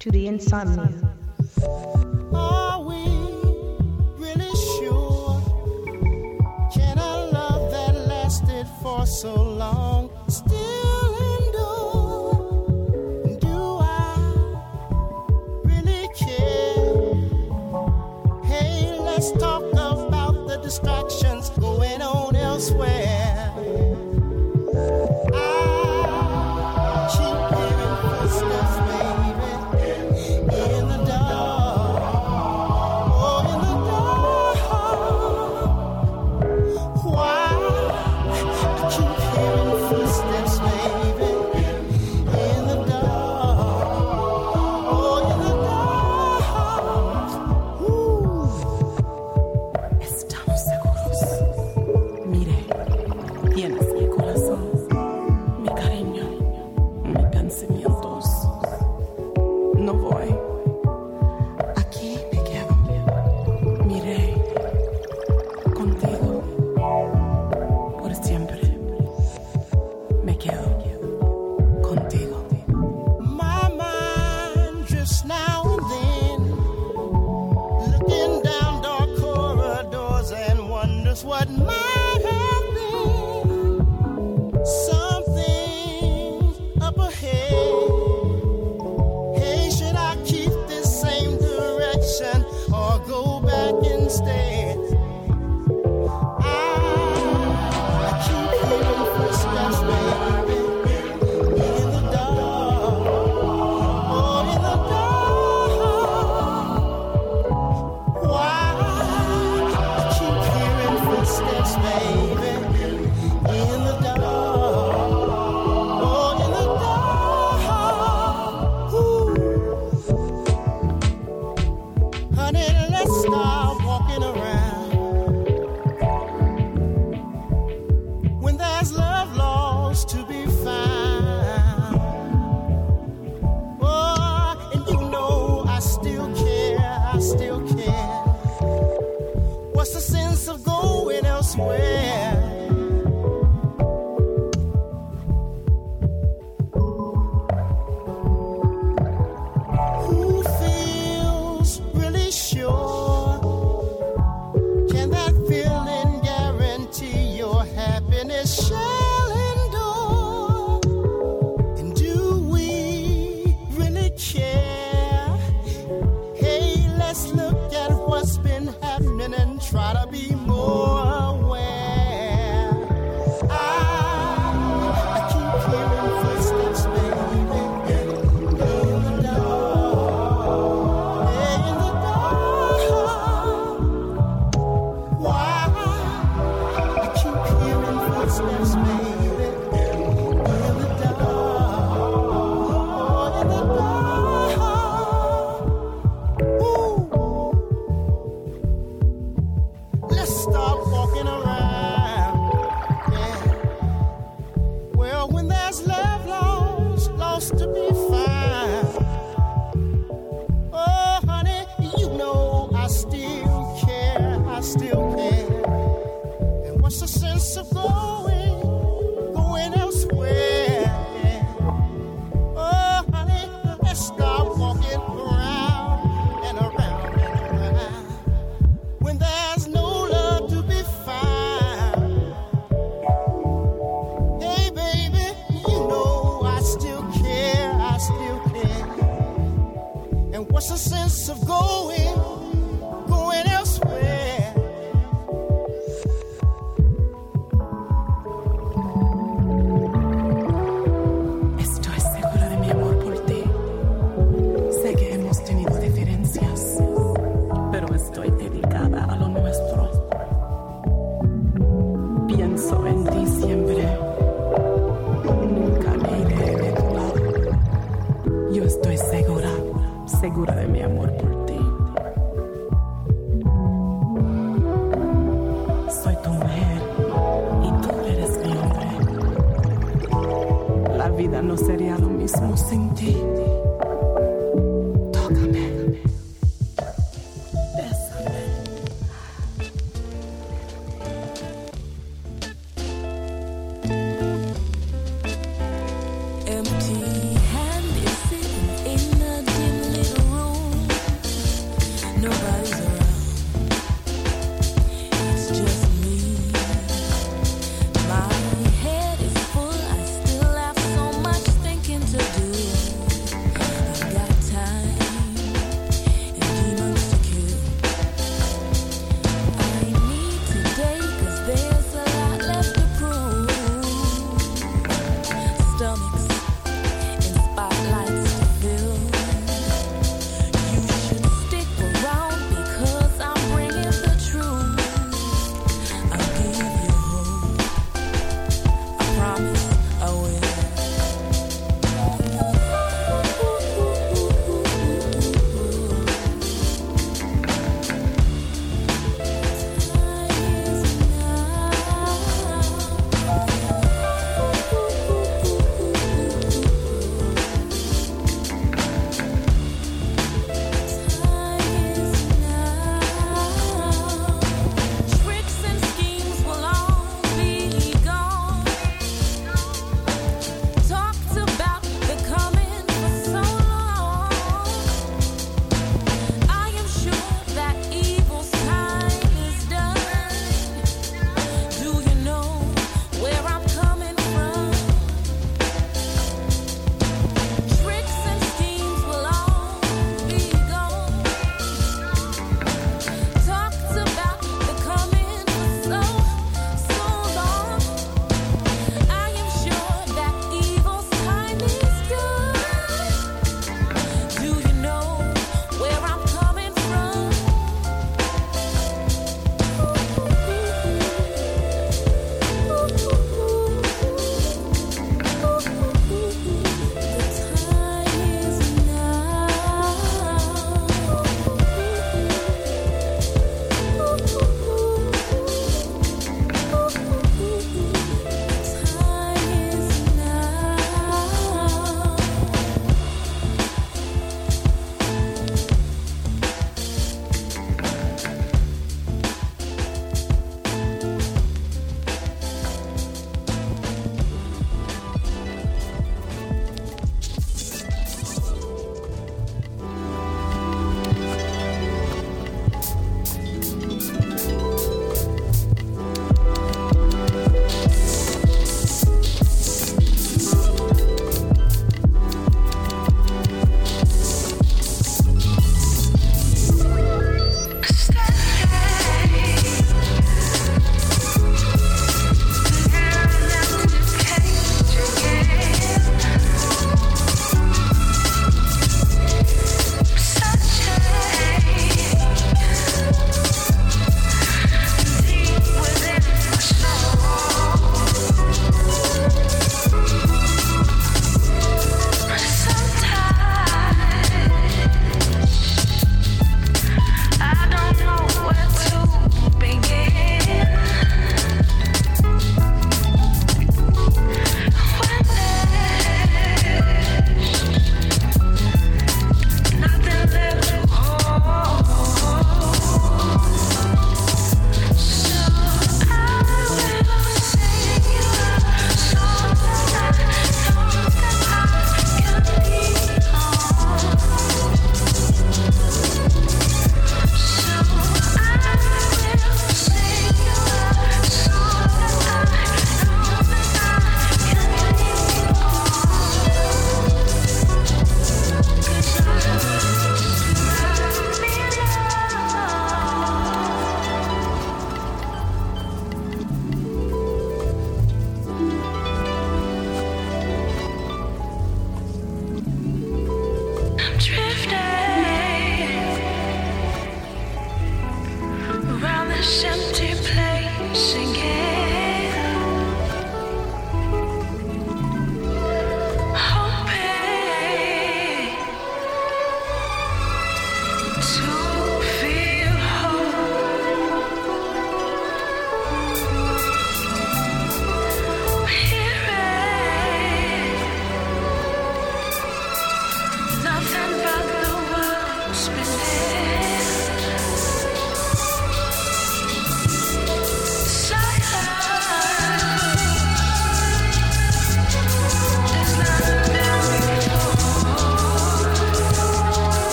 to the insomnia. Are we really sure? Can a love that lasted for so long still endure? Do I really care? Hey, let's talk about the distractions going on elsewhere. Empty hand is sitting in a dim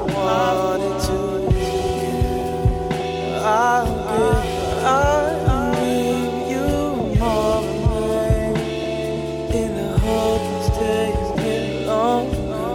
wanted to give. I'll give you more of me in the hope you stay with long.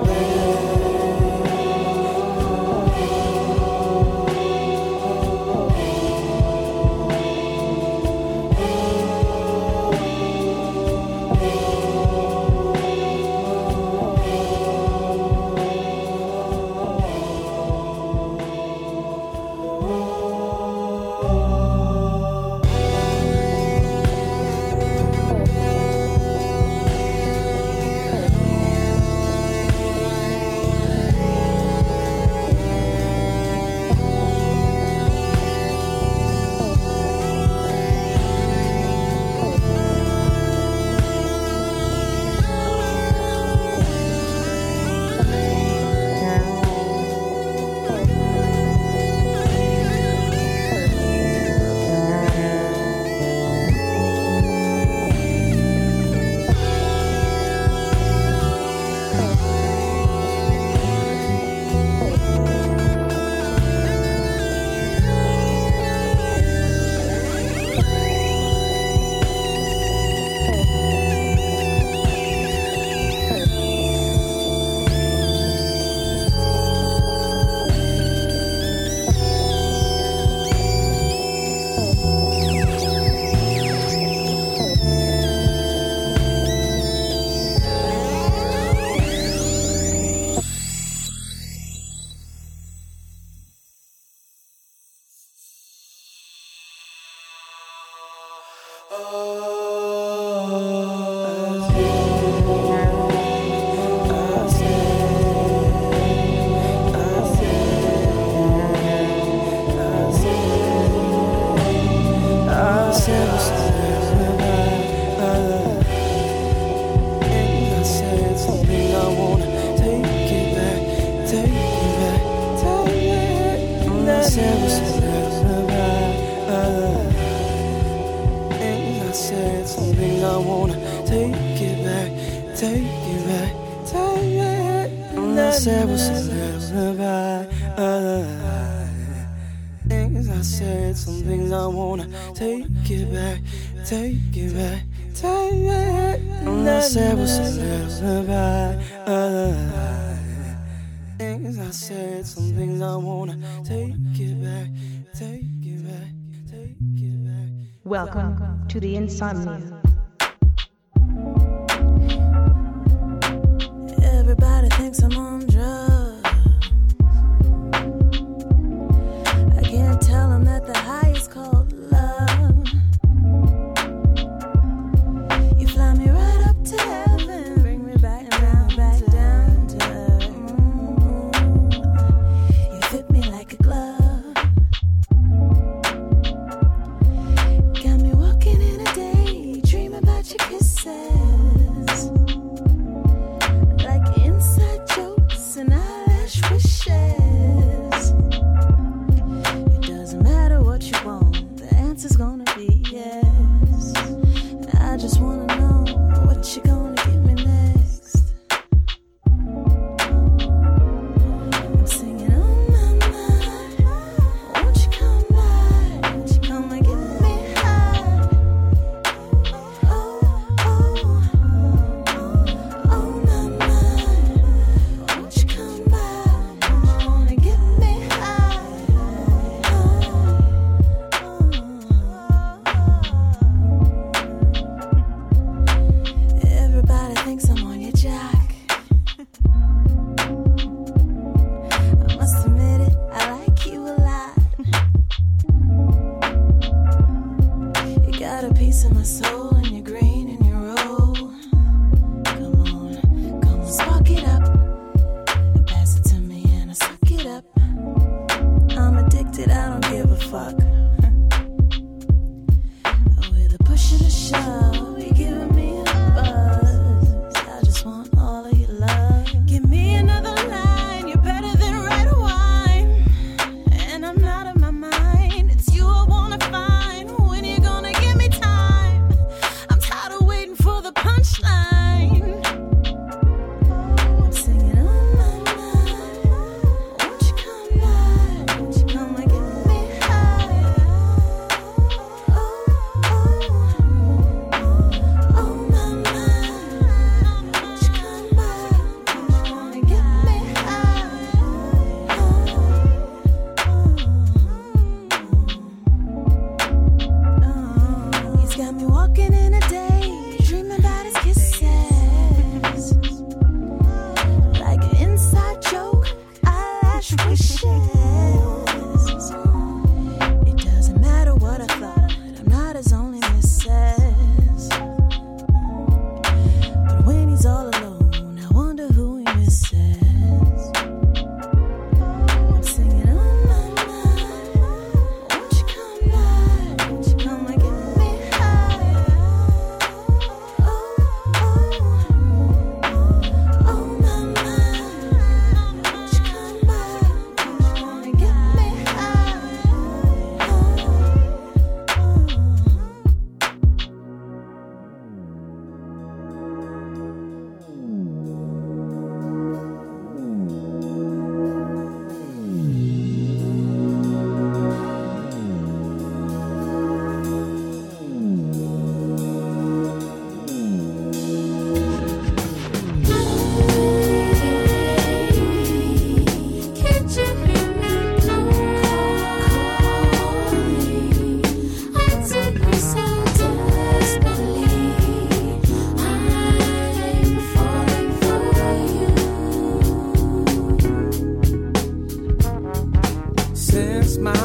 Welcome to the Insomnia. Everybody thinks I'm on drugs. I can't tell them that the high is called love. You fly me right up to heaven, bring me back down, to earth. You fit me like a glove. Your kisses, like inside joke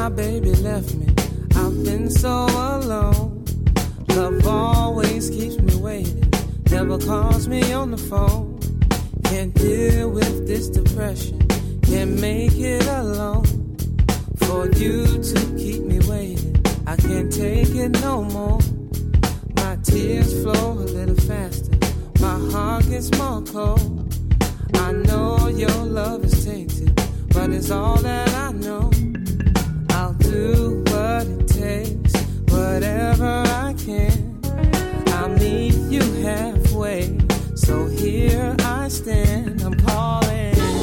my baby left me, I've been so alone. Love always keeps me waiting, never calls me on the phone. Can't deal with this depression, can't make it alone. For you to keep me waiting, I can't take it no more. My tears flow a little faster, my heart gets more cold. I know your love is tainted, but it's all that I know. I'll do what it takes, whatever I can. I'll meet you halfway, so here I stand, I'm calling.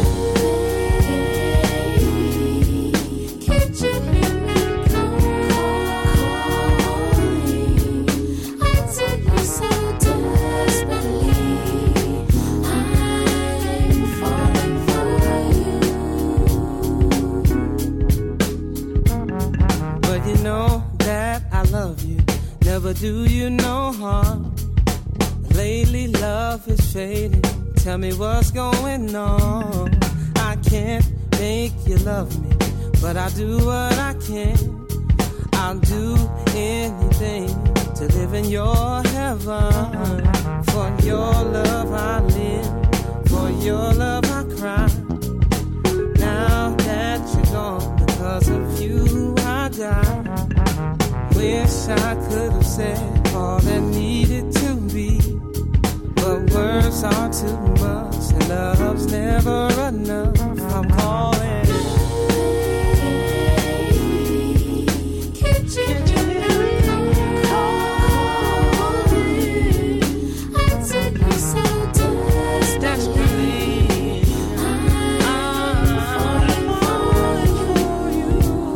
Can't you hear me calling? I take you so desperately. I'm falling for you. But you know that I love you, never do you no harm. Lately love is fading, tell me what's going on. I can't make you love me, but I'll do what I can. I'll do anything to live in your heaven. For your love I live, for your love I cry. Now that you're gone, because of you I die. Wish I could have said all that needed to be, but words are too much and love's never enough. I'm calling. Can't you hear me calling? I take you so desperately. I'm falling for you.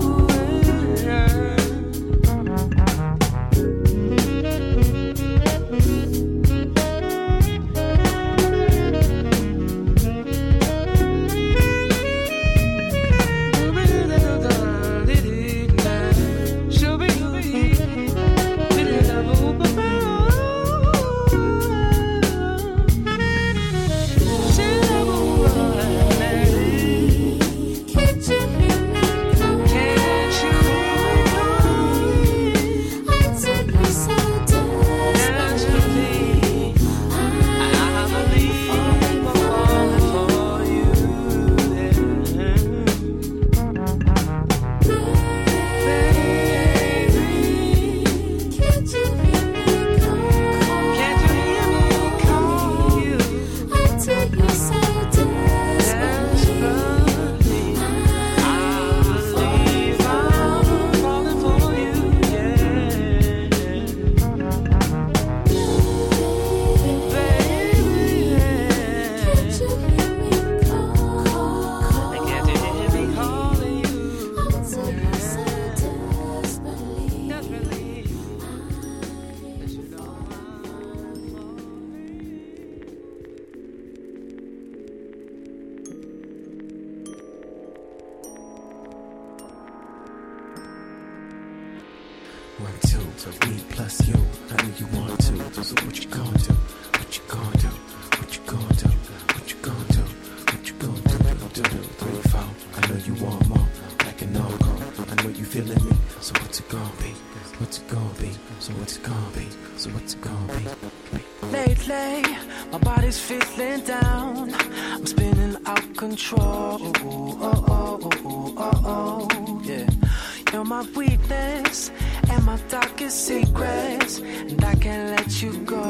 Can't you hear me calling? I take you so desperately. I'm falling for you. Can't you hear me calling? I take you so desperately. I'm falling for you. Can't you hear me calling? I take you so desperately. One, two, me plus you. I know you want to. So what you gonna do? What you gonna do? What you gonna do? What you gonna do? What you gonna do? 3, 4. I know you want more, like an no-go. I know you feeling me. So what's it gonna be? What's it gonna be? So what's it gonna be? So what's it gonna be? Lately, my body's feeling down. I'm spinning out control. Yeah. You're my weakness and my darkest secrets, and I can't let you go.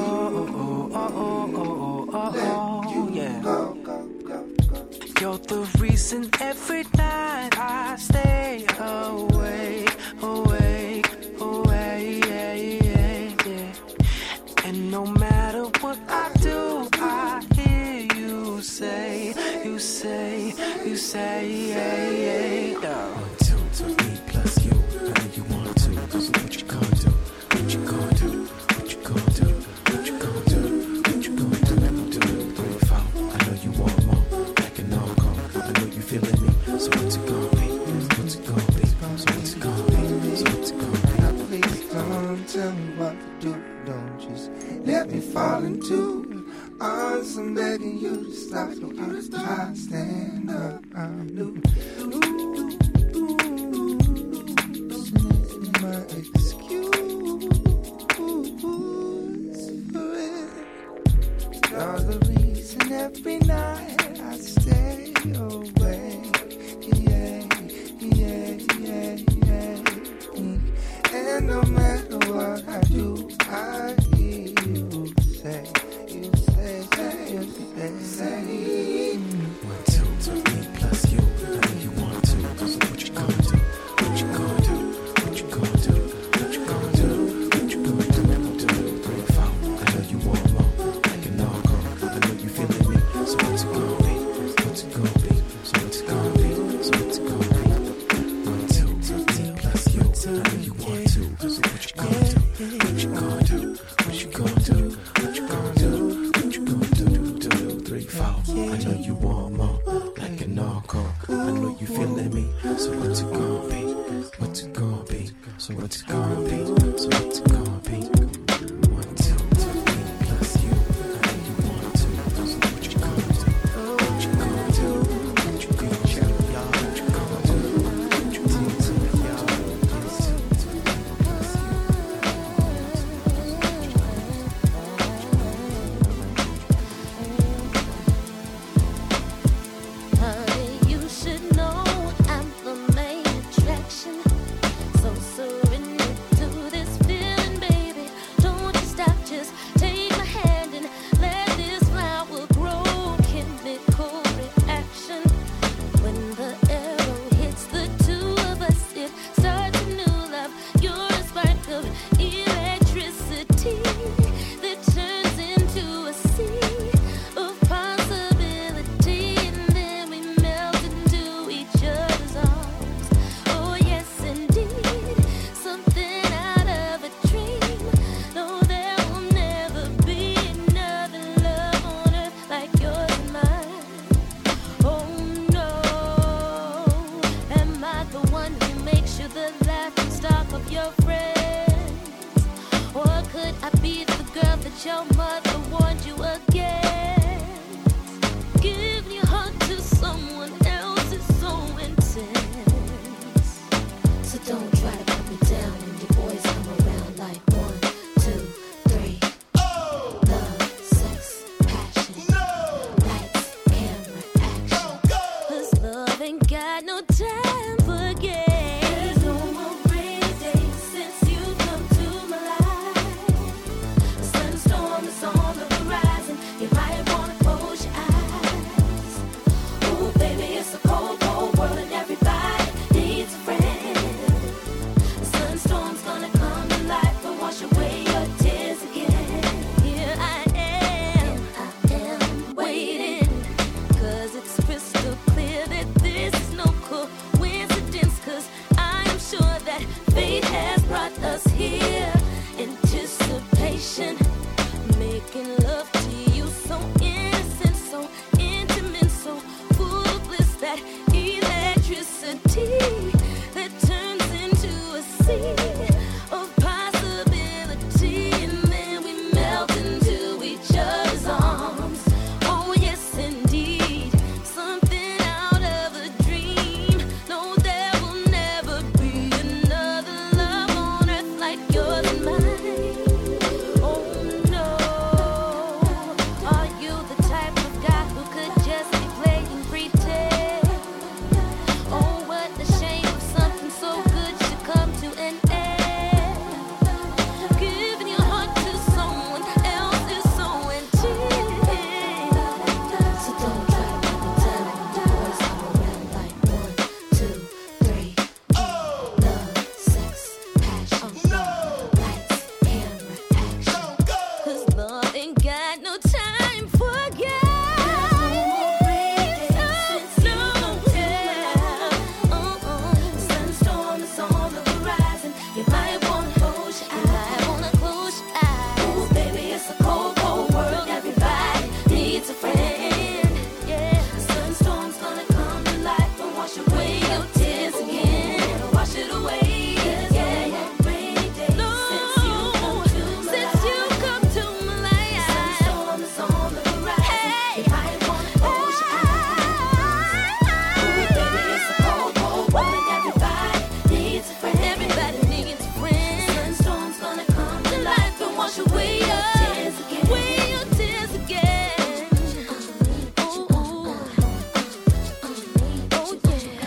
Yeah. You're the reason every night I stay awake. Yeah. And no matter what I do, I hear you say, yeah. 1, 2, me plus you. I know you want to. So what you gonna do? What you gonna do? What you gonna do? What you gonna do? What you gonna do? 3, 4. I know you want more, like an no-go. I know you feeling me. So what's it gonna be? What's it gonna be? So what's it gonna be? So what's it gonna be? Please don't tell me what to do. Don't just let me fall into arms. I'm begging you to stop. You to try to stand up. I'm new. I know you feeling me. So what's it gonna be? What's it gonna be? So what's it gonna be? So what's it gonna be? 1, 2, 3 plus you. I know you want to. So what you gonna do? What you gonna do? What you gonna do? What you gonna do? What you gonna do? Honey, you should know I'm the main attraction. So surrender to this feeling, baby. Don't you stop, just take my hand and let this flower grow. Chemical reaction. When the arrow hits the two of us, it starts a new love. You're a spark of electricity that turns into a sea of possibility, and then we melt into each other's arms. Oh yes, indeed, something out of a dream. No, there will never be another love on earth like yours and mine. Oh no, am I the one who makes you the laughing stock of your friends? Or could I be the girl that your mother warned you against? Giving your heart to someone else is so intense. So don't try to put me down when your boys come around like 1, 2, 3. Love, sex, passion. Lights, camera, action. 'Cause love ain't got no time for games. There's no more rainy days since you come to my life. A sunstorm is on the horizon. You might wanna close your eyes. Ooh, baby, it's a cold, cold world and everybody needs a friend. The sunstorm's gonna come to life and wash away your tears again. Here I am waiting, 'cause it's crystal clear that this is no coincidence. 'Cause I am sure that fate has brought us here. Anticipation, making love to you so innocent, so intimate, so full of bliss. That electricity that turns into a sea of possibility, and then we melt into each other's arms. Oh yes, indeed, something out of a dream. No, there will never be another love on earth like yours and mine. Oh no, are you the type of guy who could just be playing pretend? Oh, what a shame if something so good should come to an end. Giving your heart to someone else is so intense. So don't try to put me down when the boys come around like 1, 2, 3. Love, sex, passion. Lights, camera, action. 'Cause love ain't got no time for games. Sunstorm is on the horizon. You might wanna close your eyes. Ooh, baby, it's a cold, cold world. Everybody needs a friend. Yeah, the sunstorm's gonna come to life and wash away your tears again. Wash it away. Yeah. No, since you come to my life. Sunstorm is on the horizon. You might wanna close your eyes. Ooh, baby, it's a cold, cold world. Everybody needs a friend. Everybody needs a friend. Sunstorm's gonna come to life and wash away your tears again. Ooh, ooh. Oh yeah.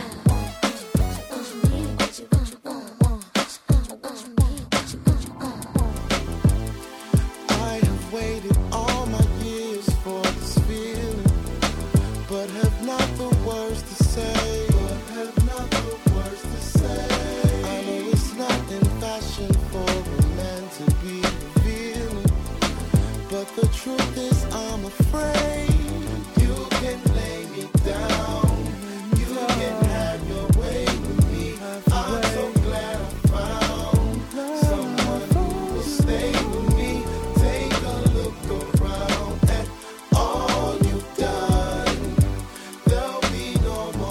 I have waited all my years for this feeling, but have not the words to say. I know it's not in fashion for a man to be revealing, but the truth is I'm afraid you can lay me down. You can have your way with me. I'm so glad I found someone who will stay with me. Take a look around at all you've done. There'll be no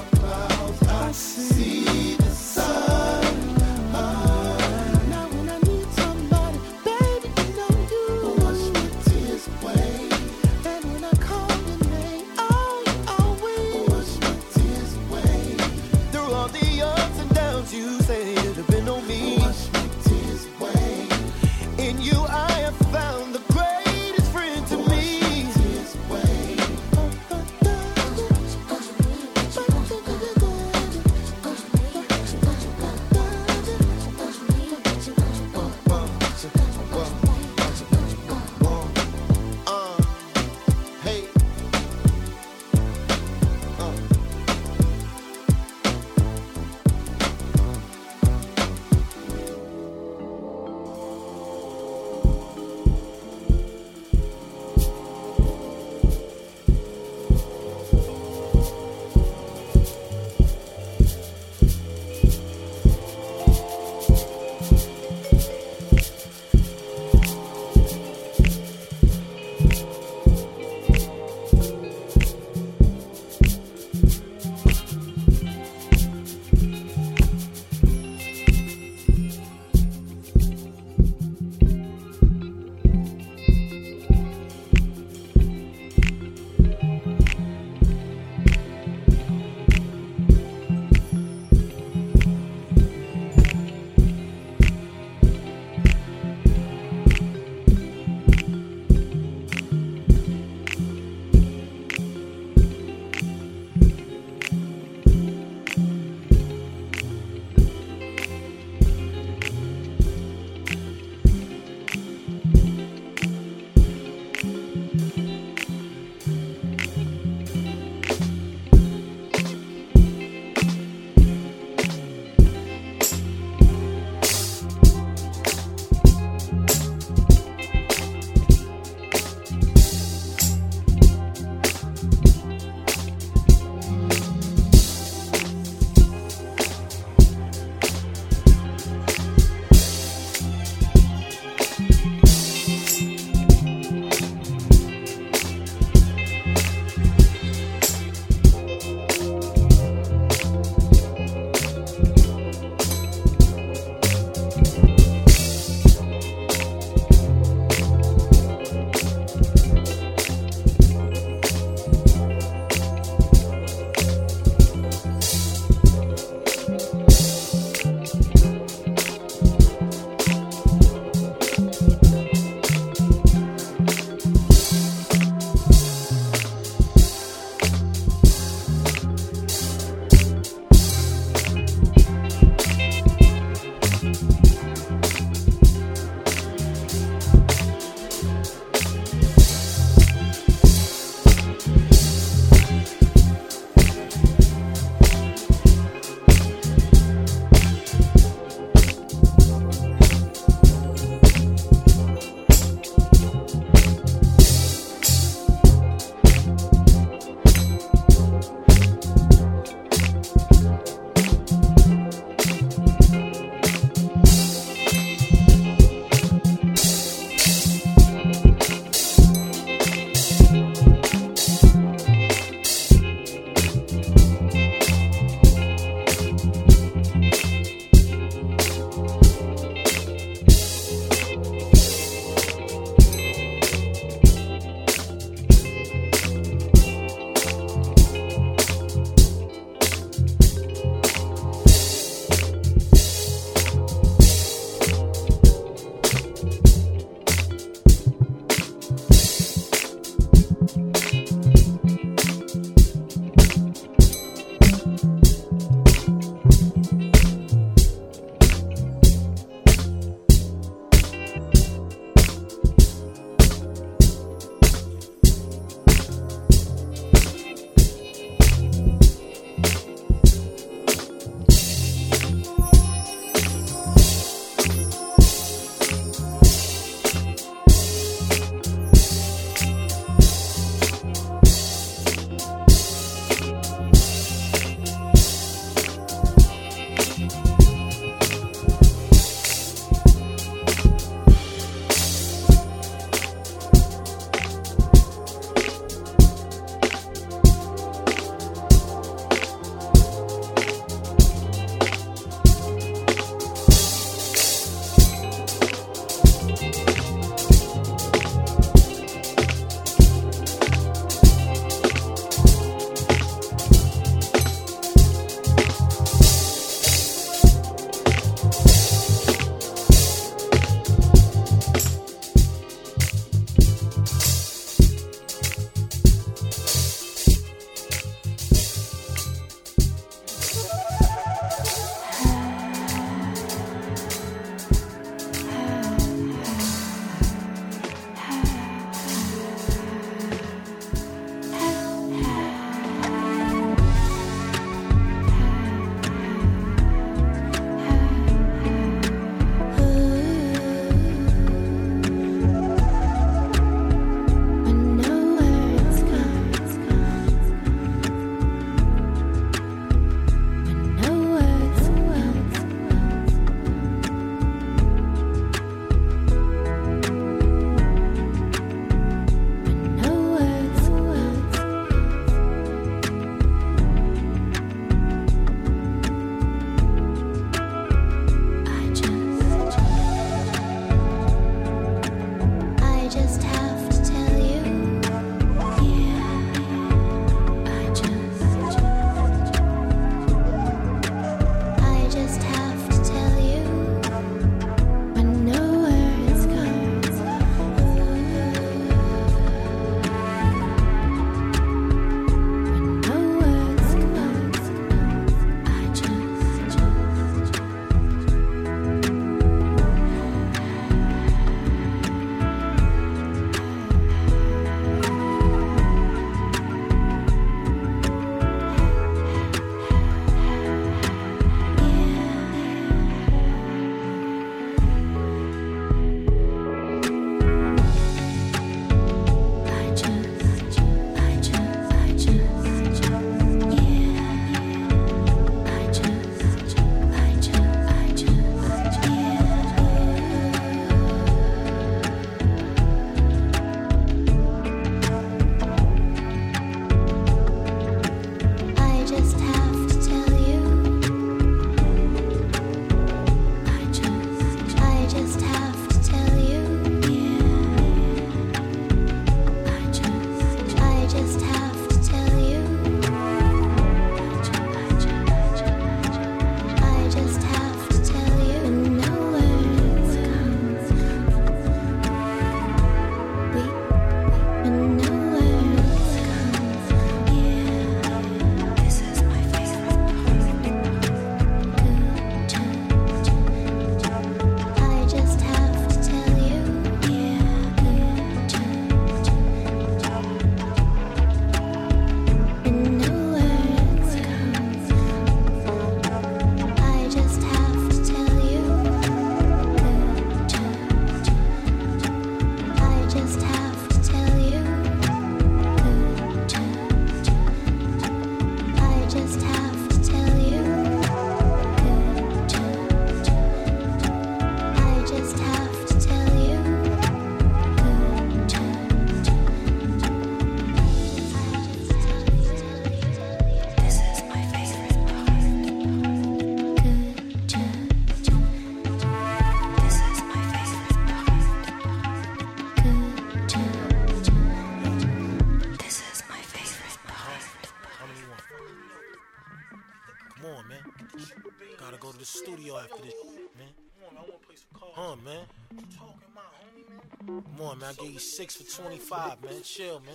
Come on, man. Gotta go to the studio after this, man. Come on, man. I wanna play some cards. Huh, man. You talking about, homie, man? Come on, man. I gave you 6 for 25, man. Chill, man.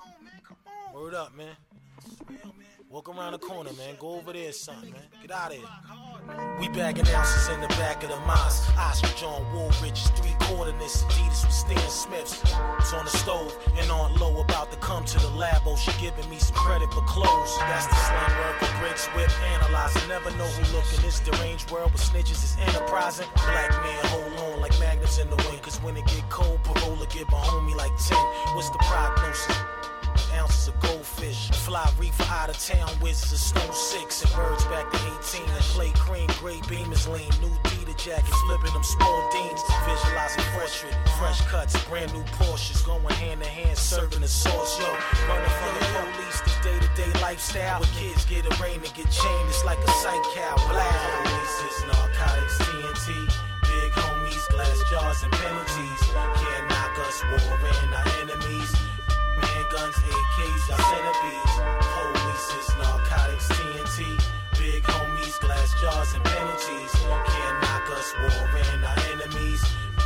Word up, man. Walk around the corner, man. Go over there, son, man. Get out of here. We bagging ounces in the back of the mosque. Ostrich on Woolridge's 3/4ness. Adidas with Stan Smiths. It's on the stove and on low. About to come to the labo. She giving me some credit for clothes. That's the slang word for bricks, whip, analyzing. Never know who look in this deranged world, but snitches is enterprising. Black man hold on like magnets in the wind. Cause when it get cold, parola give a homie like 10. What's the prognosis? Ounces of goldfish, fly reefer out of town, wizards of snow 6, and birds back to 18. And play cream, gray beam is lean, new Dita jackets, flipping them small deans. Visualizing portrait, fresh cuts, brand new Porsches, going hand in hand, serving the sauce. Yo, running from the police, the day-to-day lifestyle. Where kids get arraigned and get chained, it's like a psych cow. Black police, narcotics, TNT, big homies, glass jars and penalties. Can't knock us, war and our enemies. Guns, AKs, our centipedes. Police, narcotics, TNT. Big homies, glass jars and penalties. Can't knock us, war and our enemies.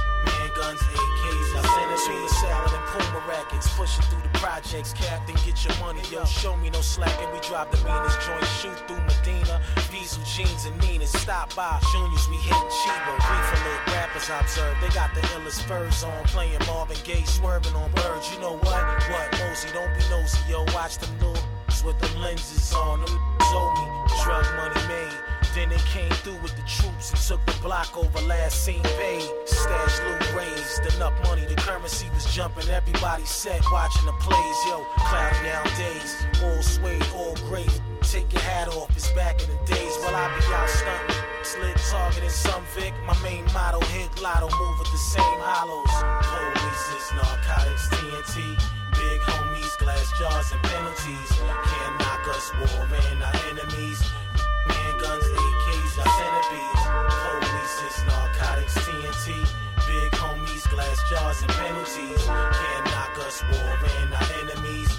Guns, AKs, our centipedes. Salad and Puma rackets, pushing through the projects. Captain, get your money, yo, show me no slacking. We drop the meanest joint, shoot through Medina. Diesel jeans and Ninas, stop by. Juniors, we hitting cheaper. Reefer lit rappers, I observe. They got the illest furs on, playing Marvin Gaye, swerving on birds. You know what? What? Mosey, don't be nosy, yo. Watch them little with them lenses on. Them owe me. Drug money made. Then they came through with the troops and took the block over, last seen paid. Stash loot raised, enough money, the currency was jumping. Everybody set, watching the plays, yo. Cloudy down days, all suede, all gray. Take your hat off, it's back in the days. While I be out stunting, slit targeting some Vic. My main motto, hit lotto, move with the same hollows. Police, narcotics, TNT. Big homies, glass jars and penalties. Can't knock us, war and our enemies. Guns, AKs, our centipedes. Police, narcotics, TNT. Big homies, glass jars and penalties. Can't knock us, war and our enemies.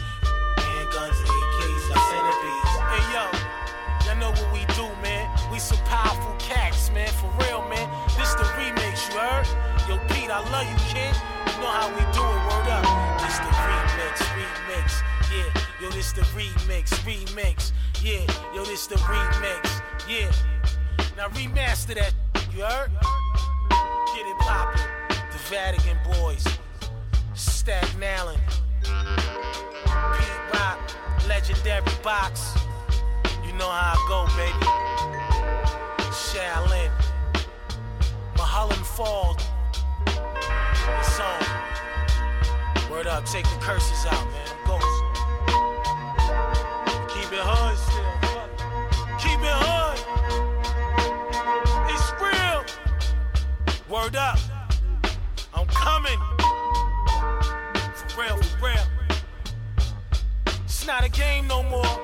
Guns, AKs, our centipedes. Hey yo, y'all know what we do, man. We some powerful cats, man, for real, man. This the remix, you heard? Yo, Pete, I love you, kid. You know how we do it, word up. This the remix, yeah. Yo, this the remix, yeah. Yo, this the remix, yeah. Now remaster that, you heard? Get it poppin'. The Vatican Boys, Staten Island, Pete Rock, Legendary Box. You know how I go, baby. Shaolin, Mulholland Falls. It's on. Word up, take the curses out, man. Ghost. Keep it hood still. Keep it hood. It's real. Word up. I'm coming. For real. It's not a game no more.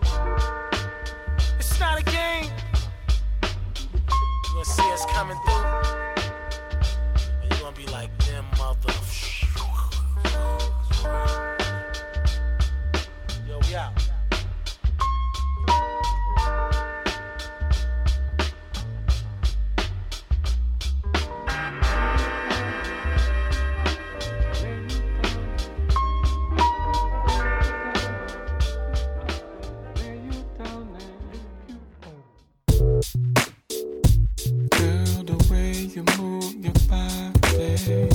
It's not a game. You're gonna see us coming through. And you're gonna be like, them mother. Yo, we out. Girl, the way you move your body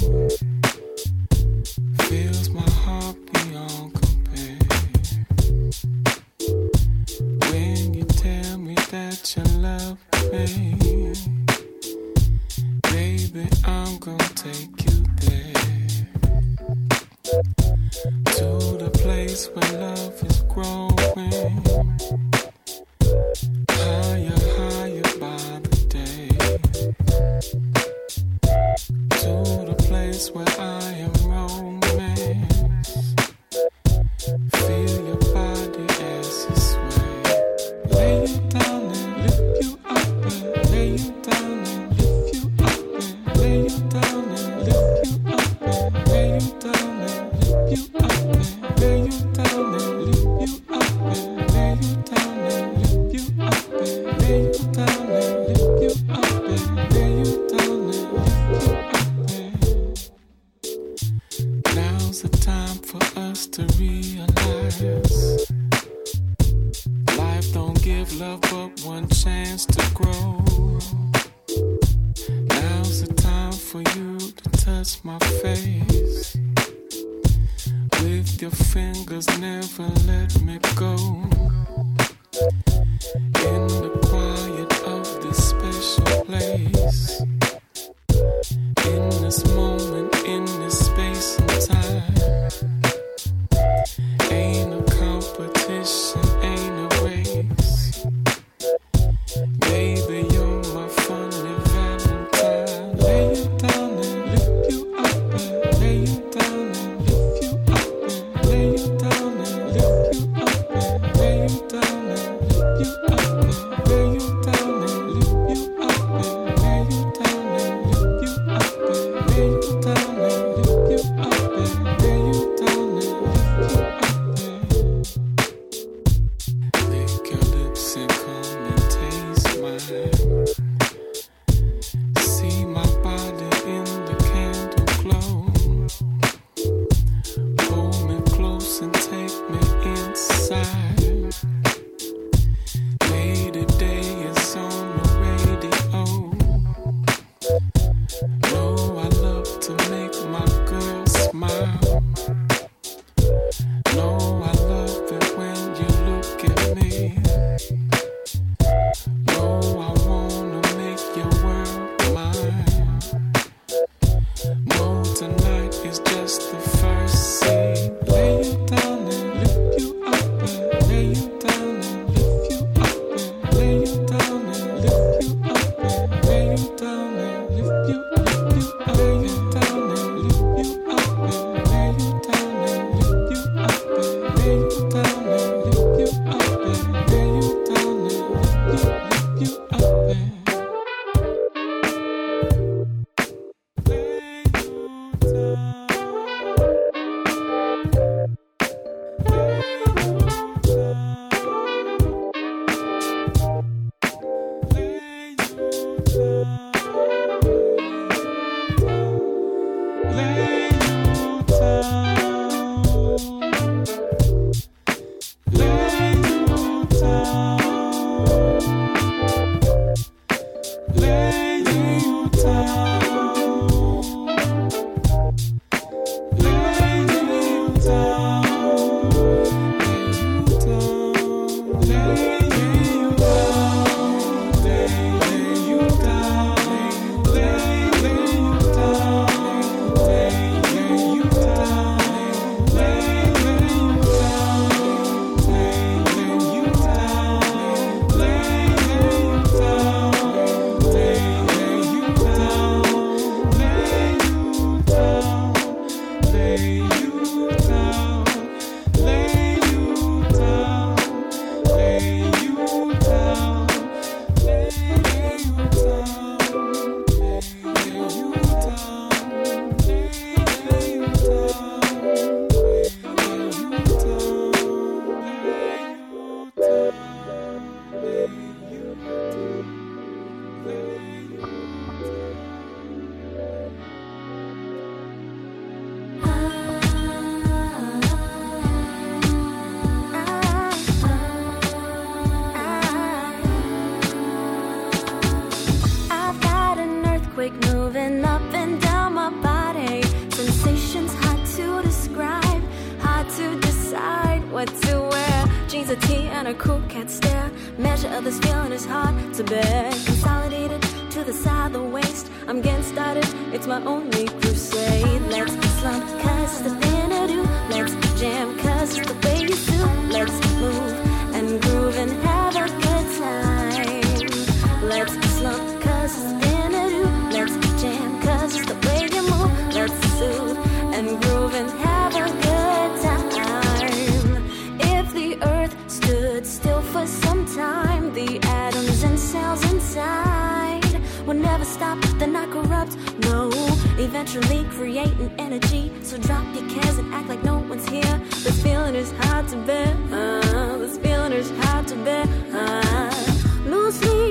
fills my heart beyond compare. When you tell me that you love me, baby, I'm gonna take you there, to the place where love is growing, higher by the day, to the place where I am romance. Feel your body as you sway. Lay you down and lift you up and lay you down and lift you up and lay you down and lift you up and lay you down and lift you up and lay you down and lift you up and lay you down and lift you up and lay you down and lift you up and lay you down and lift you up and now's the time for us to realize life don't give love but one chance to grow. Now's the time for you to touch my face with your fingers, never let me go. In the quiet of this special place, in this moment, in this space and time, ain't no competition, ain't a race. Baby, you're my funny Valentine. Lay you down and lift you up and lay you down and lift you up and lay you down and lift you up and lay you down and lift you up and lay you down and lift you up and lay you down and lift you up and lay you down and lift you up and lay you down and lift you up and lick your lips and come and taste mine. See my body in the candle glow. Hold me close and take me inside. Lady Day is on the radio. Know I love to make my girl smile. Know I love it when you look at me. Know I wanna make your world mine. Know tonight is just the first scene. Lay you down and lift you up and lay you down and lift you up and lay you down and lift you up and lay you down and lift you up, lay you down and lift you up and lay you down and lift you up and lay you down and lift you up and lay you down and lift you up and lay you down. A tea and a cool cat stare. Measure of this feeling is hard to bear. Consolidated to the side of the waist. I'm getting started, it's my only crusade. Let's slump, cause the thing to do. Let's jam, cause the way you do. Let's move and groove and have a good time. Let's slump, cause the thing to do. Let's jam, cause the way you move. Let's soothe and groove and have a good time. If the earth stood still for some time, the atoms and cells inside would never stop, they're not corrupt, no. Eventually create an energy. So drop your cares and act like no one's here. This feeling is hard to bear, this feeling is hard to bear. Loosely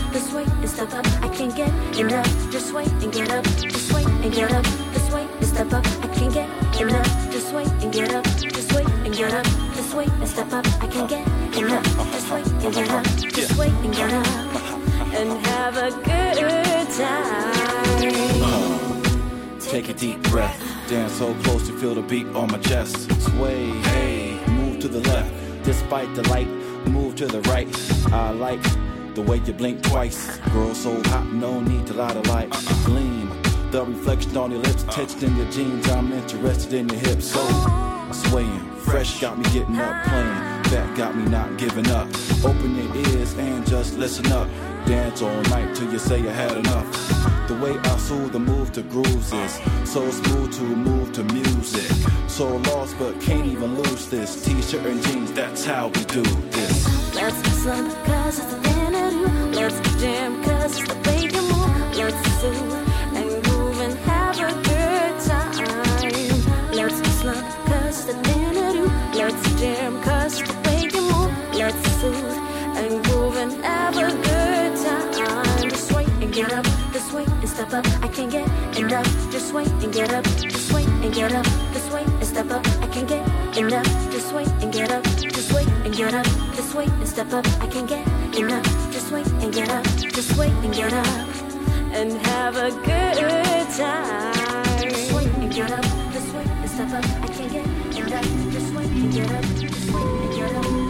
this way and step up. I can't get enough. Just wait and get up. Just wait and get up. This way and step up. I can't get enough. Just wait and get up. Just wait and get up. This way and step up. I can't get enough. Just wait and get up. Just wait and get up. And have a good time. Take a deep breath. Dance so close to feel the beat on my chest. Sway, hey, move to the left. Despite the light, move to the right. I like the way you blink twice. Girl so hot, no need to light a light. Gleam, the reflection on your lips, touched in your jeans. I'm interested in your hips. So swaying, fresh got me getting up, playing. That got me not giving up. Open your ears and just listen up. Dance all night till you say you had enough. The way I soothe the move to grooves is so smooth to move to music. So lost but can't even lose this. T-shirt and jeans, that's how we do this. Let's get some cause it's the thing to do. Let's jam cause it's the way you move. Let's soothe and groove and have a good time. Let's get some cause it's the thing to do. Let's jam cause it's the way you move. Let's soothe and groove and have a good time. Just wait and get up. This way and step up. I can't get enough. Just wait and get up. Just wait and get up. This way and step up. I can't get enough. Just wait and get up. Just wait and get up. This way and step up. I can't get enough. Just wait and get up. Just wait and get up. And have a good time. Just wait and get up. This way and step up. I can't get enough. Just wait and get up. Just wait and get up.